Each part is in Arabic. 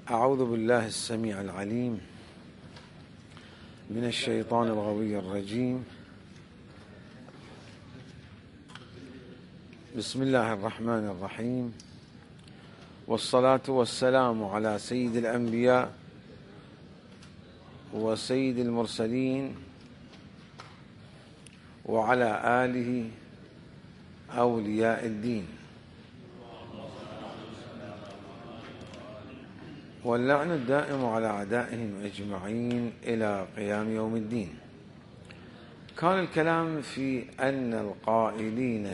أعوذ بالله السميع العليم من الشيطان الغوي الرجيم. بسم الله الرحمن الرحيم، والصلاة والسلام على سيد الأنبياء وسيد المرسلين وعلى آله أولياء الدين، واللعن الدائم على أعدائهم أجمعين إلى قيام يوم الدين. كان الكلام في أن القائلين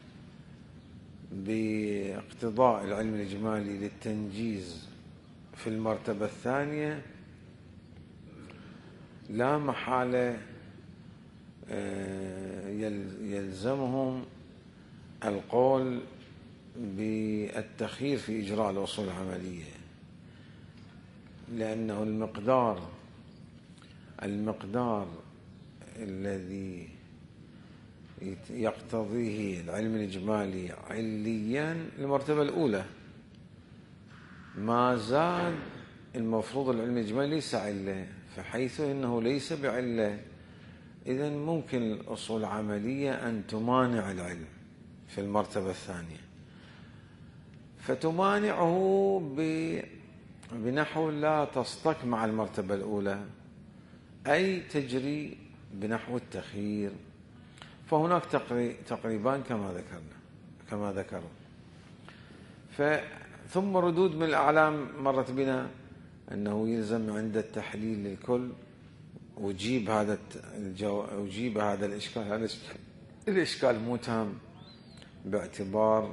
باقتضاء العلم الإجمالي للتنجيز في المرتبة الثانية لا محالة يلزمهم القول بالتخيير في إجراء الأصول العملية، لأنه المقدار الذي يقتضيه العلم الإجمالي عليا المرتبة الأولى، ما زال المفروض العلم الإجمالي ليس علة، فحيث أنه ليس بعلة إذن ممكن الأصول العملية أن تمانع العلم في المرتبة الثانية، فتمانعه بنحو لا تصطك مع المرتبة الأولى، أي تجري بنحو التخيير. فهناك تقريبان كما ذكروا. ثم ردود من الأعلام مرت بنا أنه يلزم عند التحليل للكل وجيب هذا الإشكال. هذا الإشكال مو تام باعتبار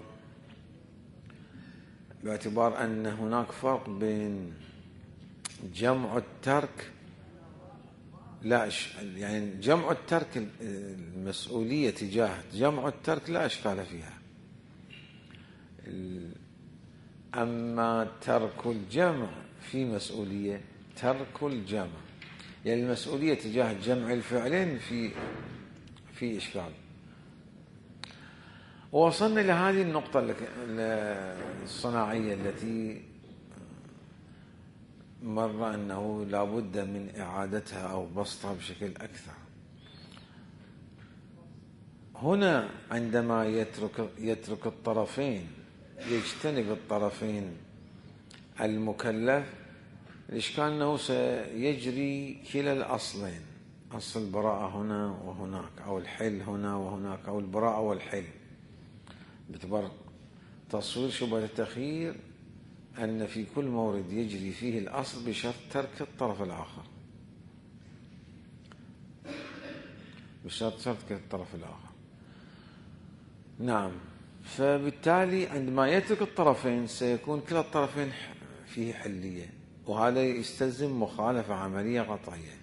أن هناك فرق بين جمع الترك يعني جمع الترك، المسؤولية تجاه جمع الترك لا إشكال فيها، أما ترك الجمع في مسؤولية، ترك الجمع يعني المسؤولية تجاه جمع الفعلين في إشكال. ووصلنا إلى هذه النقطة الصناعية التي مر أنه لا بد من إعادتها أو بسطها بشكل أكثر. هنا عندما يترك الطرفين، يجتنب الطرفين المكلف، الإشكال أنه سيجري كلا الأصلين، أصل البراءة هنا وهناك، أو الحل هنا وهناك، أو البراءة والحل، باعتبار تصوير شبهة التخيير أن في كل مورد يجري فيه الأصل بشرط ترك الطرف الآخر، نعم. فبالتالي عندما يترك الطرفين سيكون كلا الطرفين فيه حلية، وهذا يستلزم مخالفة عملية قطعية،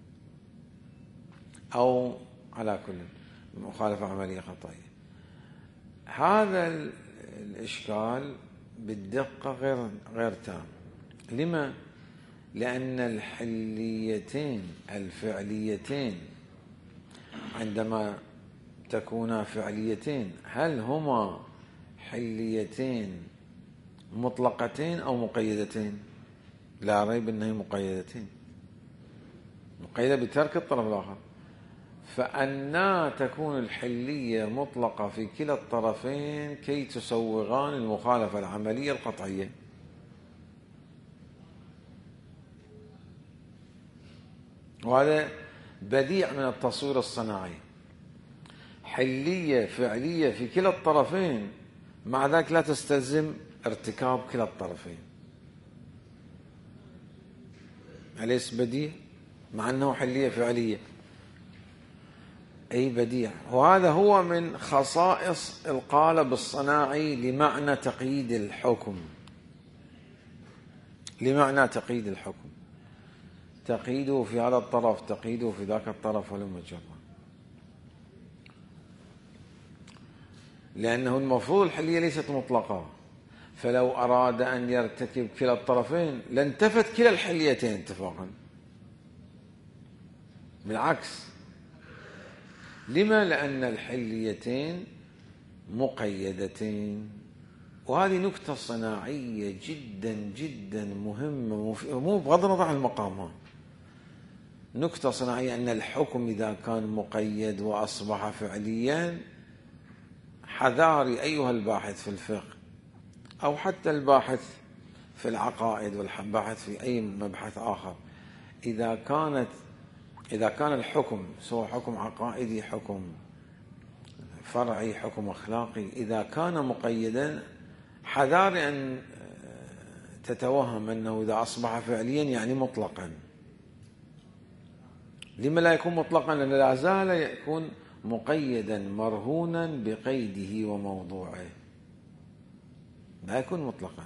أو على كل مخالفة عملية قطعية. هذا الإشكال بالدقة غير تام. لما؟ لأن الحليتين الفعليتين عندما تكونا فعليتين، هل هما حليتين مطلقتين أو مقيدتين؟ لا ريب أنها مقيدتين، مقيدة بترك الطرف الآخر. فأنا تكون الحلية مطلقة في كلا الطرفين كي تسوغان المخالفة العملية القطعية. وهذا بديع من التصوير الصناعي، حلية فعلية في كلا الطرفين، مع ذلك لا تستلزم ارتكاب كلا الطرفين. أليس بديع؟ مع أنه حلية فعلية، أي بديع. وهذا هو من خصائص القالب الصناعي لمعنى تقييد الحكم. تقييده في هذا الطرف، تقييده في ذاك الطرف، ولا مجرد، لأنه المفروض الحلية ليست مطلقة، فلو أراد أن يرتكب كلا الطرفين لانتفت كلا الحليتين اتفاقا. بالعكس، لما؟ لأن الحليتين مقيدتين، وهذه نكتة صناعية جدا جدا مهمة، مو بغض النظر عن المقام، نكتة صناعية أن الحكم إذا كان مقيد وأصبح فعليا، حذاري أيها الباحث في الفقه أو حتى الباحث في العقائد والباحث في أي مبحث آخر، إذا كان الحكم سواء حكم عقائدي، حكم فرعي، حكم أخلاقي، إذا كان مقيدا، حذاري أن تتوهم أنه إذا أصبح فعليا يعني مطلقا. لما لا يكون مطلقا؟ لأنه لا زال يكون مقيدا مرهونا بقيده وموضوعه، لا يكون مطلقا.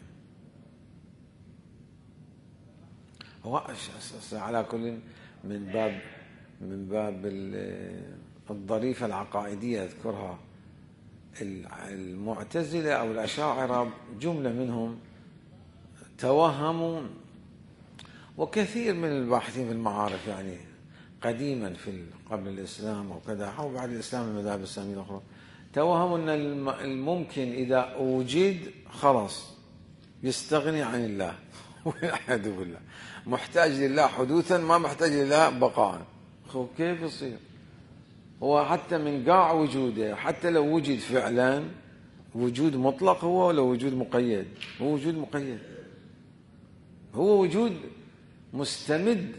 هو على كل من باب الظريفة العقائدية أذكرها، المعتزلة أو الأشاعرة جملة منهم توهموا، وكثير من الباحثين في المعارف يعني قديما في قبل الإسلام أو كذا أو بعد الإسلام المذاهب الإسلامية الأخرى، توهموا أن الممكن إذا وجد خلاص يستغني عن الله والعياذ بالله، محتاج لله حدوثا ما محتاج لله بقاء. كيف يصير؟ هو حتى من قاع وجوده، حتى لو وجد فعلا وجود مطلق هو ولا وجود مقيد؟ هو وجود مقيد، هو وجود مستمد،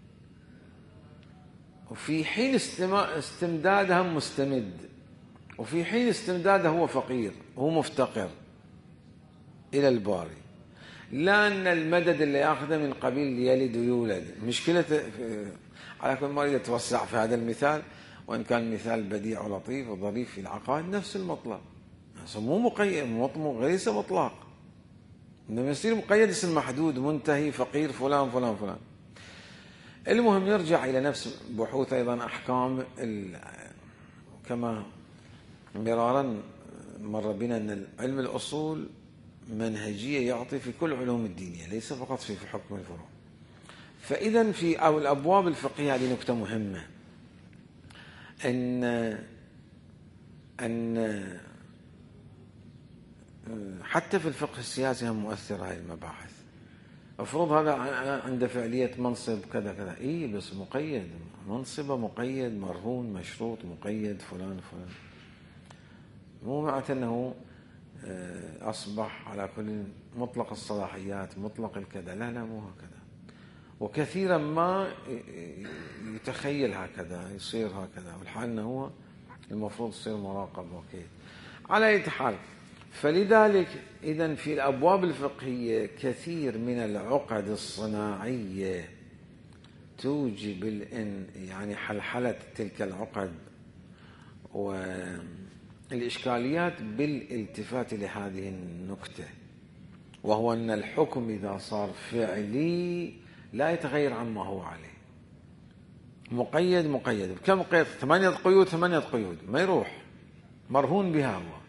وفي حين استمداده مستمد، وفي حين استمداده هو فقير، هو مفتقر إلى الباري. لا أن المدد اللي يأخذه من قبيل يلد ويولد. مشكلة على كل ما أريد أتوسع في هذا المثال، وإن كان مثال بديع ولطيف وظريف في العقائد، نفس المطلق مو مقيد، ليس مطلق، إنما يصير مقيد، اسم محدود منتهي، فقير فلان فلان فلان. المهم يرجع إلى نفس بحوث أيضا أحكام كما مرارا مر بنا أن علم الأصول منهجية يعطي في كل علوم الدينية، ليس فقط في حكم الفروع. فإذا في أو الأبواب الفقهية هذه نكتة مهمة، أن حتى في الفقه السياسي هم مؤثرة هذه المباحث. افرض هذا عند فعلية منصب كذا كذا، بس مقيد، منصبه مقيد، مرهون، مشروط، مقيد، فلان فلان، مو معناته أنه أصبح على كل مطلق الصلاحيات، مطلق الكذا، لا مو هكذا. وكثيرا ما يتخيل هكذا، يصير هكذا، والحال أنه هو المفروض يصير مراقب وكيد. على أي حال، فلذلك إذن في الأبواب الفقهية كثير من العقد الصناعية توجب يعني حلحلة تلك العقد والإشكاليات بالالتفات لهذه النكتة، وهو أن الحكم إذا صار فعلي لا يتغير عما هو عليه. مقيد مقيد، كم مقيد؟ 8 قيود، 8 قيود ما يروح، مرهون بها هو.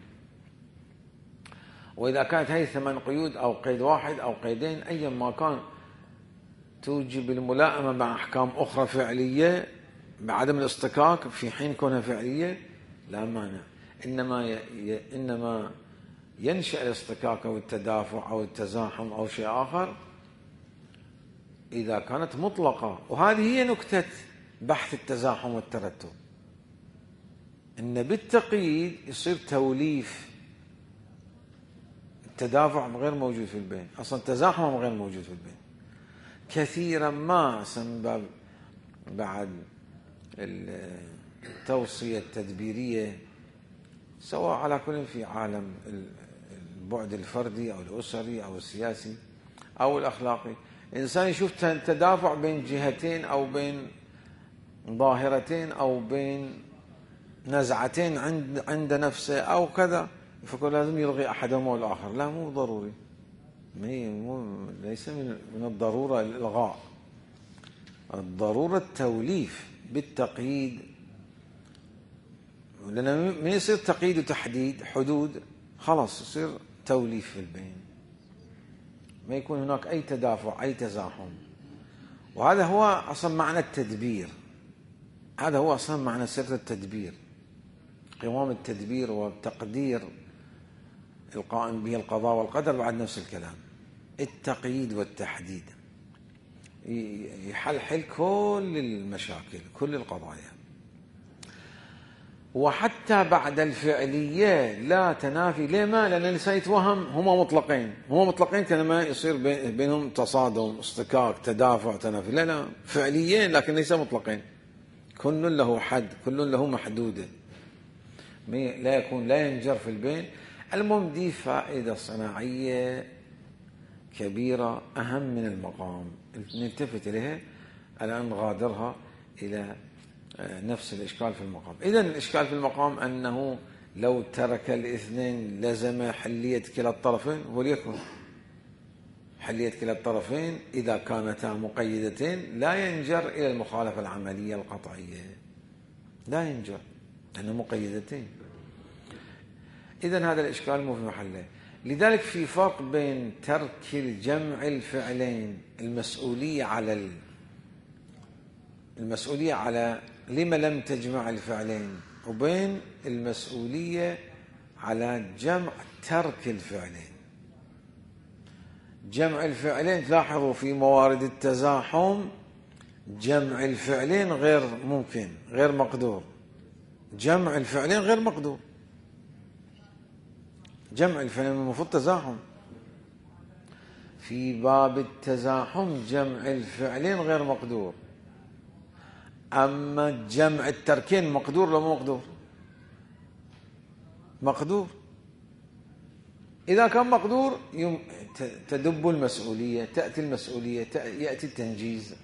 وإذا كانت هذه 8 قيود أو قيد واحد أو قيدين أيا ما كان، توجب الملائمة مع أحكام أخرى فعلية بعدم الاصطكاك في حين كونها فعلية، لا مانع. إنما ينشأ الاصطكاك أو التدافع أو التزاحم أو شيء آخر إذا كانت مطلقة. وهذه هي نكتة بحث التزاحم والترتب، إن بالتقييد يصير توليف، التدافع غير موجود في البين، أصلا التزاحم غير موجود في البين. كثيرا ما سنباب بعد التوصية التدبيرية، سواء على كل في عالم البعد الفردي أو الأسري أو السياسي أو الأخلاقي، إنسان يشوف تدافع بين جهتين أو بين ظاهرتين أو بين نزعتين عند نفسه أو كذا، فكل لازم يلغي أحدهما والآخر. لا، مو ضروري، ليس من الضرورة الإلغاء، الضرورة التوليف بالتقييد. لأن من يصير تقييد وتحديد حدود، خلاص يصير توليف في البين، ما يكون هناك أي تدافع أي تزاحم. وهذا هو أصلا معنى التدبير، هذا هو أصلا معنى سر التدبير، قوام التدبير وتقدير القائم به القضاء والقدر بعد نفس الكلام. التقييد والتحديد يحلحل كل المشاكل كل القضايا. وحتى بعد الفعلية لا تنافي. ليه؟ ما لأن الإنسان يتوهم هما مطلقين كانما يصير بينهم تصادم اصطكاك تدافع تنافي. لا فعليين لكن ليس مطلقين، كل له حد كل له محدودة، لا ينجر في البين. المهم دي فائدة صناعية كبيرة أهم من المقام نلتفت إليها الآن نغادرها إلى نفس الإشكال في المقام. إذن الإشكال في المقام أنه لو ترك الاثنين لزم حلية كلا الطرفين، وليكن حلية كلا الطرفين إذا كانتا مقيدتين لا ينجر إلى المخالفة العملية القطعية، لا ينجر لأنه مقيدتين. إذن هذا الإشكال مو في محله. لذلك في فرق بين ترك الجمع الفعلين المسؤولية على لما لم تجمع الفعلين، وبين المسؤولية على جمع ترك الفعلين. جمع الفعلين تلاحظوا في موارد التزاحم جمع الفعلين غير ممكن غير مقدور. جمع الفعلين غير مقدور. جمع الفعلين المفروض تزاحم. في باب التزاحم جمع الفعلين غير مقدور. أما جمع التركين مقدور لو مو مقدور؟ مقدور. إذا كان مقدور تدب المسؤولية، تأتي المسؤولية، يأتي التنجيز.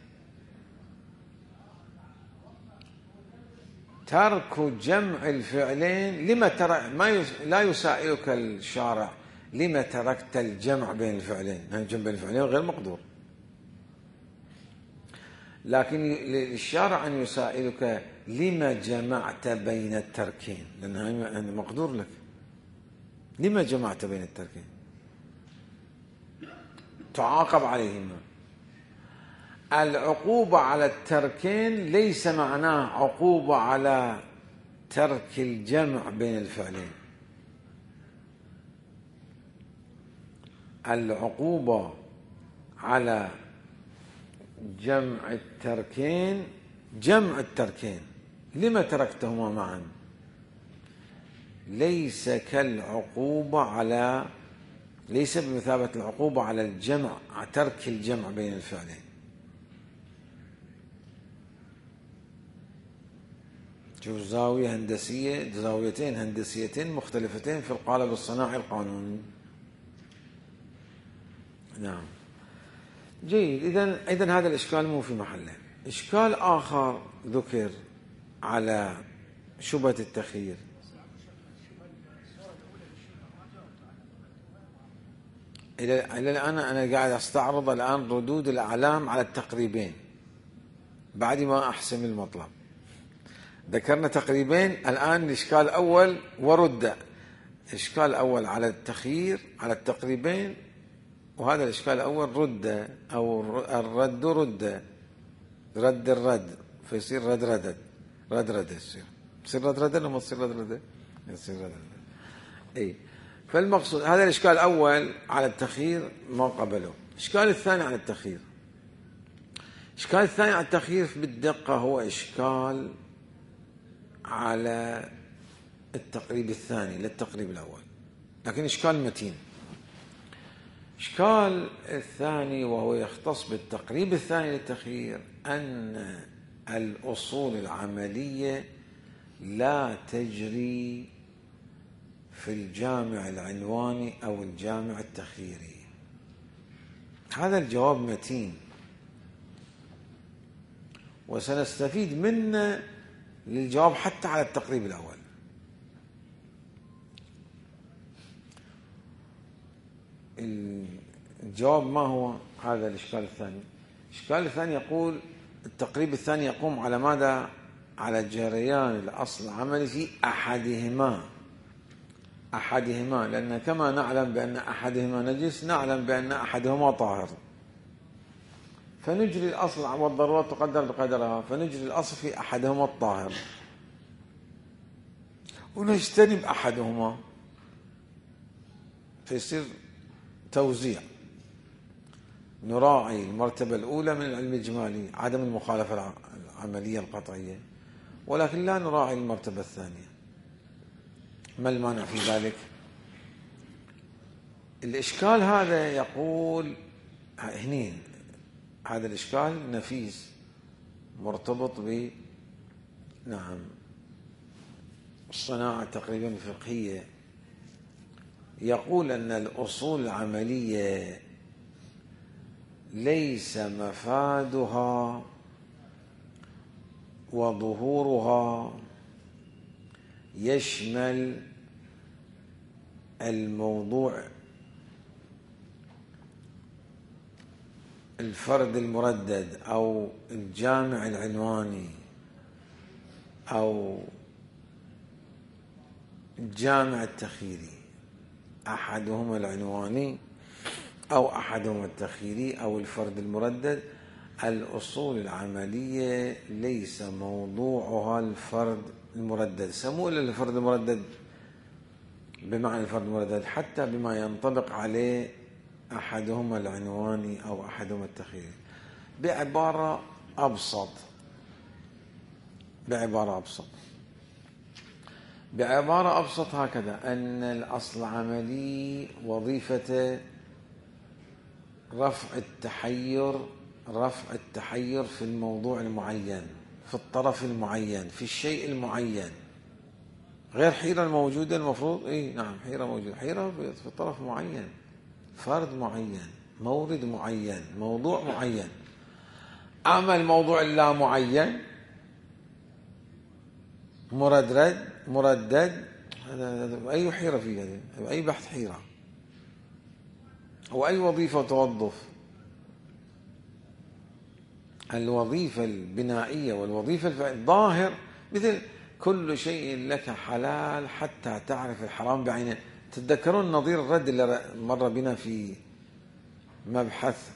ترك جمع الفعلين لما لا يسائلك الشارع لما تركت الجمع بين الفعلين. الجمع بين الفعلين غير مقدور، لكن للشارع أن يسائلك لما جمعت بين التركين، لأنه مقدور لك. لما جمعت بين التركين؟ تعاقب عليهما. العقوبة على التركين ليس معناه عقوبة على ترك الجمع بين الفعلين. العقوبة على جمع التركين لما تركتهما معا ليس بمثابة العقوبة على الجمع، ترك الجمع بين الفعلين. شوف زاويتين هندسيتين مختلفتين في القالب الصناعي القانوني. نعم جيد. إذن هذا الإشكال مو في محله. إشكال آخر ذكر على شبهة التخيير. إلى الآن أنا قاعد أستعرض الآن ردود الأعلام على التقريبين بعد ما أحسم المطلب. ذكرنا تقريبين، الآن الإشكال الأول ورد. الإشكال الأول على التخيير على التقريبين، وهذا الإشكال الأول رد أو الرد الرد فيصير رد يصير رد لما تصير رد يصير رد. أي فالمقصود هذا الإشكال الأول على التخيير ما قبله. الإشكال الثاني على التخيير. الإشكال الثاني على التخيير بالدقة هو إشكال على التقريب الثاني للتقريب الأول، لكن إشكال متين. الإشكال الثاني وهو يختص بالتقريب الثاني للتخيير أن الأصول العملية لا تجري في الجامع العنواني أو الجامع التخييري. هذا الجواب متين وسنستفيد منه للجواب حتى على التقريب الأول. الجواب ما هو هذا الإشكال الثاني؟ الإشكال الثاني يقول التقريب الثاني يقوم على ماذا؟ على جريان الأصل العملي في أحدهما، لأن كما نعلم بأن أحدهما نجس نعلم بأن أحدهما طاهر، فنجري الأصل والضرورة تقدر بقدرها، فنجري الأصل في أحدهما الطاهر ونجتنب أحدهما. فيصير توزيع. نراعي المرتبة الأولى من العلم الإجمالي عدم المخالفة العملية القطعية، ولكن لا نراعي المرتبة الثانية. ما المانع في ذلك؟ الإشكال هذا يقول هنين، هذا الإشكال نفيس مرتبط ب الصناعة تقريبا الفقهية. يقول أن الأصول العملية ليس مفادها وظهورها يشمل الموضوع الفرد المردد أو الجامع العنواني أو الجامع التخييري، أحدهما العنواني أو أحدهما التخييري أو الفرد المردد. الأصول العملية ليس موضوعها الفرد المردد، سموه الفرد المردد بمعنى الفرد المردد حتى بما ينطبق عليه أحدهما العنواني أو أحدهما التخييري. بعبارة أبسط هكذا، أن الأصل العملي وظيفة رفع التحير في الموضوع المعين، في الطرف المعين، في الشيء المعين، غير حيرة الموجودة المفروض. حيرة موجودة، حيرة في طرف معين، فرد معين، مورد معين، موضوع معين. أما الموضوع اللا معين مردد، هذا أي حيرة فيه، هذا أي بحث حيرة أو أي وظيفة توظف. الوظيفة البنائية والوظيفة الظاهر، مثل كل شيء لك حلال حتى تعرف الحرام بعينه. تتذكرون نظير الرد اللي مر بنا في مبحث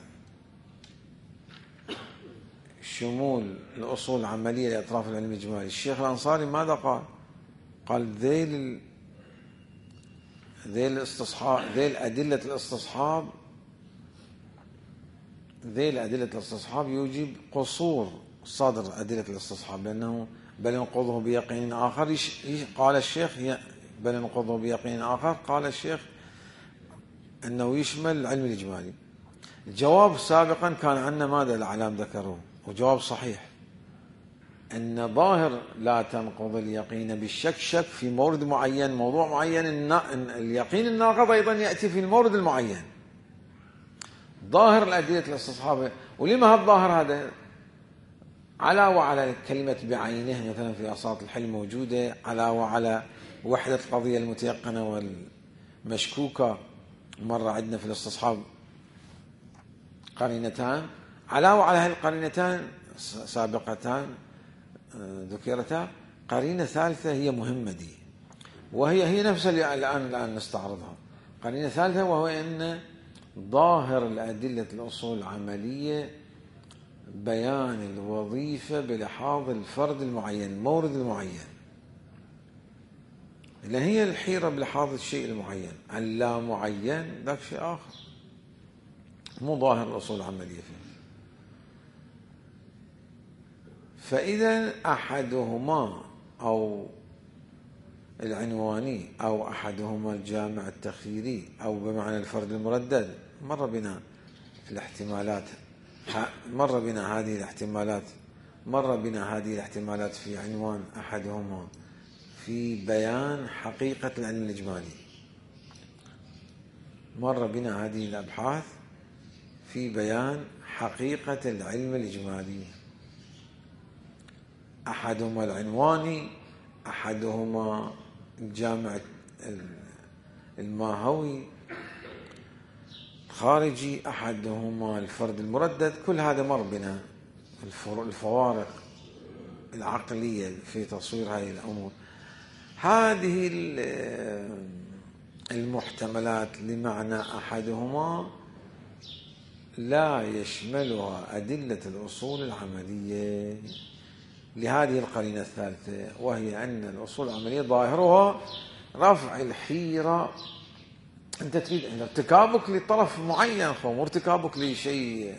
شمول الأصول العملية لأطراف العلم الإجمالي؟ الشيخ الأنصاري ماذا قال؟ قال ذيل أدلة الاستصحاب يوجب قصور صدر أدلة الاستصحاب، لأنه بل ينقضه بيقين آخر. قال الشيخ أنه يشمل العلم الإجمالي. الجواب سابقا كان عندنا ماذا الأعلام ذكروه، وجواب صحيح، أن ظاهر لا تنقض اليقين بالشك، شك في مورد معين، موضوع معين. اليقين الناقض أيضا يأتي في المورد المعين. ظاهر الأدلة الاستصحاب. ولما هالظاهر هذا؟ علاوة على كلمة بعينه مثلا في أساط الحل موجودة، علاوة على وحدة القضية المتيقنة والمشكوكة، مرة عندنا في الاستصحاب قرينتان، علاوة على هالقرينتان سابقتان ذكرتا، قرينة ثالثة هي مهمة دي، وهي نفسها اللي الآن نستعرضها. قرينة ثالثة، وهو أن ظاهر الأدلة الأصول العملية بيان الوظيفة بلحاظ الفرد المعين، المورد المعين، لأن هي الحيرة بلحاظ الشيء المعين. اللا معين ذاك شيء آخر، مو ظاهر الأصول العملية فيه. فإذا أحدهما أو العنواني أو أحدهما الجامع التخييري أو بمعنى الفرد المردد، مر بنا هذه الاحتمالات في عنوان أحدهما في بيان حقيقة العلم الإجمالي. مر بنا هذه الأبحاث في بيان حقيقة العلم الإجمالي، أحدهما العنواني، أحدهما الجامع الماهوي الخارجي، أحدهما الفرد المردد. كل هذا مر بنا الفوارق العقلية في تصوير هذه الأمور. هذه المحتملات لمعنى أحدهما لا يشملها أدلة الأصول العملية لهذه القرينة الثالثة، وهي أن الأصول العملية ظاهرها رفع الحيرة أنت تريد أن ارتكابك لطرف معين، مو ارتكابك لشيء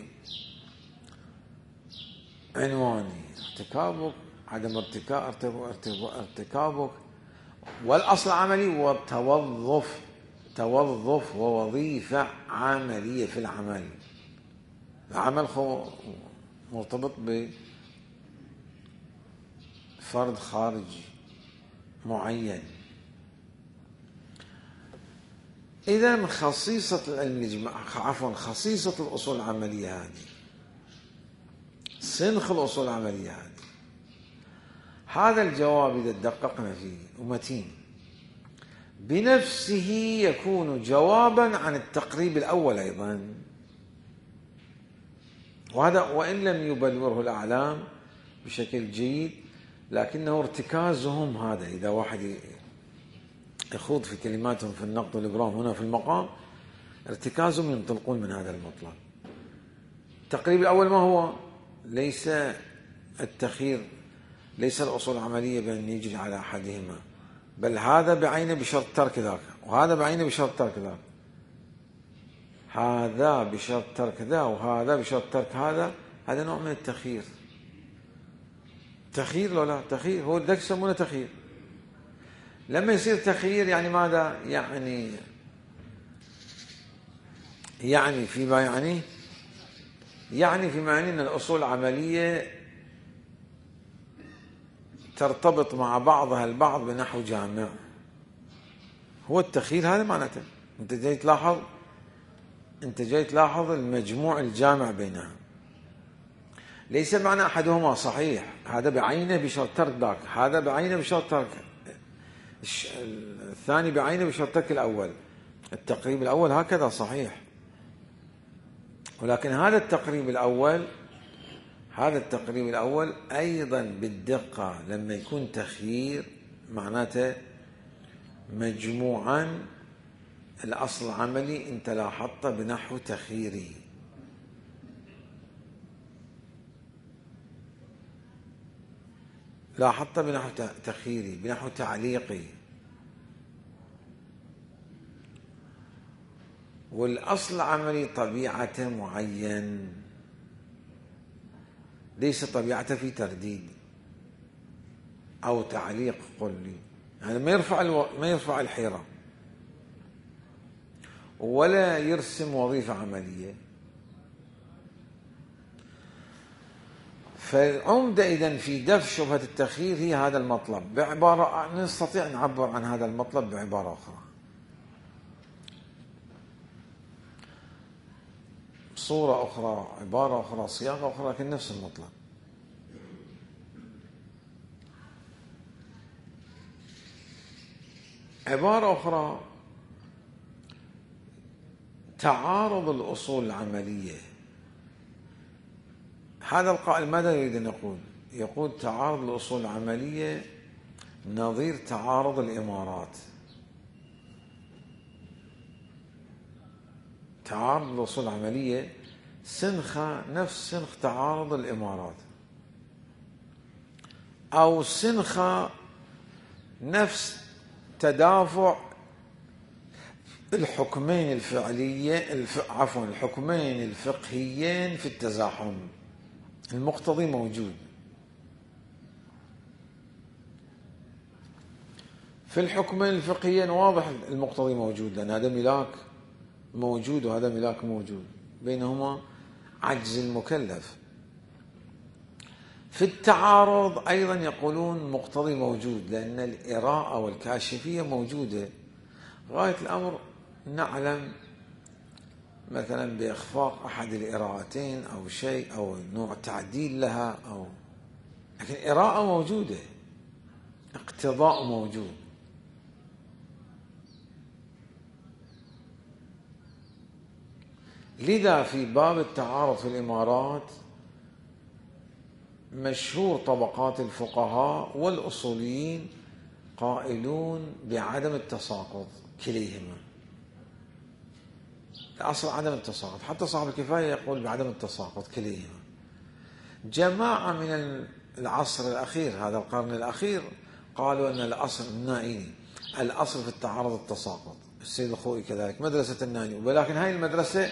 عنواني، ارتكابك عدم ارتكابك والأصل عملي توظف ووظيفة عملية في العمل. العمل مرتبط بفرد خارجي معين. إذن خصيصة العلم خصيصة الأصول العملية هذه، سنخ الأصول العملية هذه، هذا الجواب إذا دققنا فيه ومتين بنفسه يكون جوابا عن التقريب الأول أيضا، وهذا وإن لم يبلوره الأعلام بشكل جيد، لكنه ارتكازهم هذا. إذا واحد يخوض في كلماتهم في النقد والإبرام هنا في المقام، ارتكازهم ينطلقون من هذا المطلب. التقريب الأول ما هو؟ ليس التخيير، ليس الأصول العملية بأن يجري على أحدهما، بل هذا بعينه بشرط ترك ذاك، وهذا بعينه بشرط ترك ذاك، هذا بشرط ترك ذا وهذا بشرط ترك هذا. هذا نوع من التخيير. تخيير لو لا تخيير، هو ذاك يسمونه تخيير. لما يصير تخيير يعني ماذا؟ يعني فيما يعني أن الأصول العملية ترتبط مع بعضها البعض بنحو جامع. هو التخيير هذا معناته. أنت جاي تلاحظ المجموع الجامع بينها. ليس معنى أحدهما صحيح، هذا بعينه بشرط ترك ذاك، هذا بعينه بشرط ترك الثاني، بعينه بشرط ترك الأول. التقريب الأول هكذا صحيح، ولكن هذا التقريب الأول أيضا بالدقة لما يكون تخيير معناته مجموعا الأصل العملي أنت لاحظت بنحو تخييري. لاحظت بنحو تخييري، بنحو تعليقي. والأصل العملي طبيعة معين، ليس طبيعة في ترديد أو تعليق قلي، يعني ما يرفع الحيرة ولا يرسم وظيفة عملية. فالعمدة إذن في دفع شبهة التخيير هي هذا المطلب. بعبارة نستطيع نعبر عن هذا المطلب بعبارة أخرى، صورة أخرى، عبارة أخرى، صياغة أخرى، لكن نفس المطلب. عبارة أخرى، تعارض الأصول العملية. هذا القائل ماذا يريد أن يقول؟ يقول تعارض الأصول العملية نظير تعارض الإمارات. تعارض الأصول العملية سنخة نفس سنخ تعارض الإمارات، أو سنخة نفس تدافع الحكمين الحكمين الفقهيين في التزاحم. المقتضي موجود في الحكمين الفقهيين، واضح المقتضي موجود، لأن هذا ملاك موجود وهذا ملاك موجود، بينهما عجز المكلف. في التعارض أيضا يقولون مقتضي موجود، لأن الإراءة والكاشفية موجودة. غاية الأمر نعلم مثلا بإخفاق أحد الإراءتين أو شيء أو نوع تعديل لها، لكن إراءة موجودة، اقتضاء موجود. لذا في باب التعارض في الإمارات مشهور طبقات الفقهاء والأصوليين قائلون بعدم التساقط كليهما. الأصل عدم التساقط، حتى صاحب الكفاية يقول بعدم التساقط كليهما. جماعة من العصر الأخير، هذا القرن الأخير، قالوا أن الأصل النائي الأصل في التعارض التساقط، السيد الخوئي كذلك، مدرسة الناني، ولكن هاي المدرسة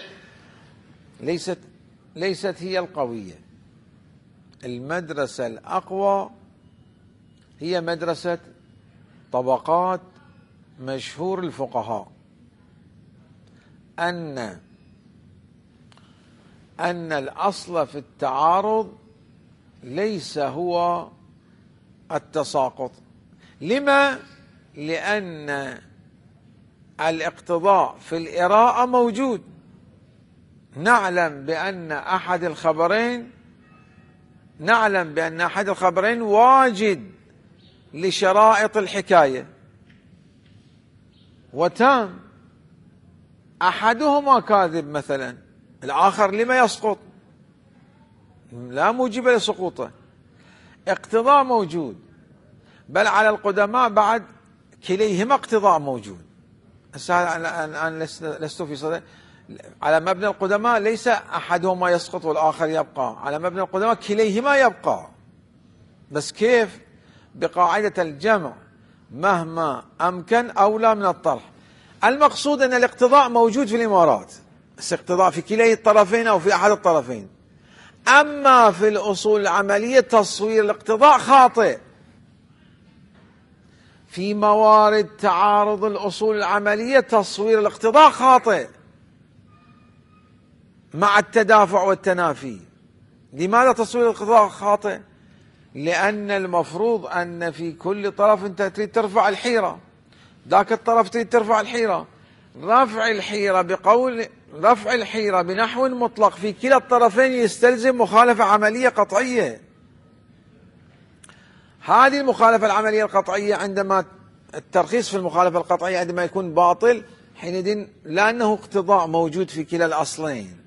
ليست هي القوية. المدرسة الأقوى هي مدرسة طبقات مشهور الفقهاء، أن الأصل في التعارض ليس هو التساقط. لما؟ لأن الاقتضاء في الإراءة موجود. نعلم بأن أحد الخبرين واجد لشرائط الحكاية وتام، أحدهما كاذب مثلا، الآخر لما يسقط؟ لا موجب لسقوطه، اقتضاء موجود، بل على القدماء بعد كليهما اقتضاء موجود. أنا لست في صدر على مبنى القدماء، ليس أحدهما يسقط والآخر يبقى، على مبنى القدماء كليهما يبقى، بس كيف؟ بقاعدة الجمع مهما أمكن أولى من الطرح. المقصود أن الاقتضاء موجود في الإمارات، اقتضاء في كلي الطرفين أو في أحد الطرفين. أما في الأصول العملية تصوير الاقتضاء خاطئ. في موارد تعارض الأصول العملية تصوير الاقتضاء خاطئ مع التدافع والتنافي. لماذا تصوير الاقتضاء خاطئ؟ لأن المفروض أن في كل طرف أنت تريد ترفع الحيرة، ذاك الطرف تريد ترفع الحيرة. رفع الحيرة بنحو مطلق في كلا الطرفين يستلزم مخالفة عملية قطعية. هذه المخالفة العملية القطعية، عندما الترخيص في المخالفة القطعية عندما يكون باطل حينئذ لأنه اقتضاء موجود في كلا الأصلين.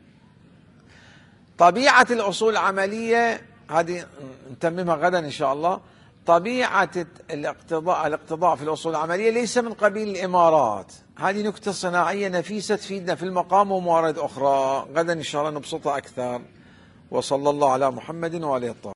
طبيعة الأصول العملية هذه نتممها غدا إن شاء الله. طبيعة الاقتضاء في الأصول العملية ليس من قبيل الإمارات. هذه نكتة صناعية نفيسة تفيدنا في المقام وموارد أخرى، غدا إن شاء الله نبسطها أكثر. وصلى الله على محمد وعلى آله الطاهرين.